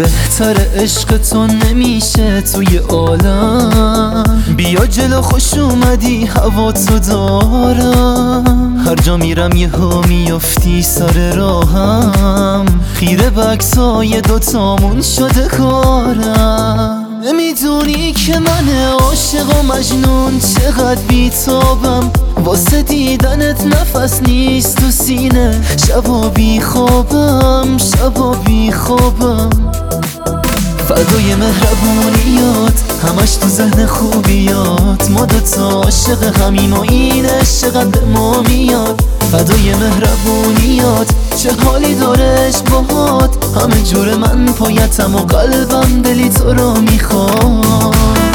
بهتر عشق تو نمیشه توی عالم. بیا جلو خوش اومدی هوا تو دارم، هر جا میرم یهو میافتی سر راهم. خیره بکسای دوتامون شده کارم. نمیدونی که من عاشق و مجنون چقدر بیتابم، واسه دیدنت نفس نیست تو سینه. شبا بیخوابم شبا بیخوابم. فدای مهربونیات همش تو ذهن خوبیات، ما دوتا عاشق همیم و این عشقت به ما میاد. فدای مهربونیات چه حالی دارش باهات، همه جور من پایتم و قلبم دلی تو رو میخواد.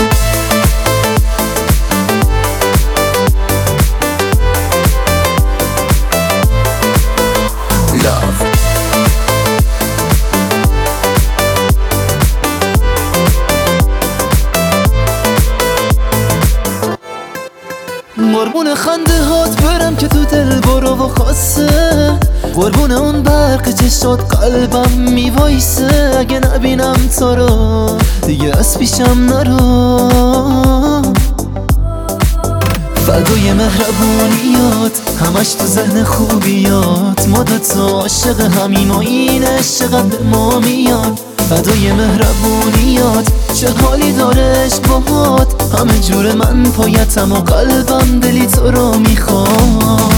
قربون خنده هات برم که تو دل برو و خاصه، قربون اون برق چشات قلبم میوایسه. اگه نبینم تو رو دیگه از پیشم نرو. فدای مهربونیات همش تو ذهن خوبیات، ما دوتا عاشق همیم و این عشقت به ما میاد. فدای مهربونیات چه حالی دارش باهات، همه جور من پایتم و قلبم دلی تو رو میخواد.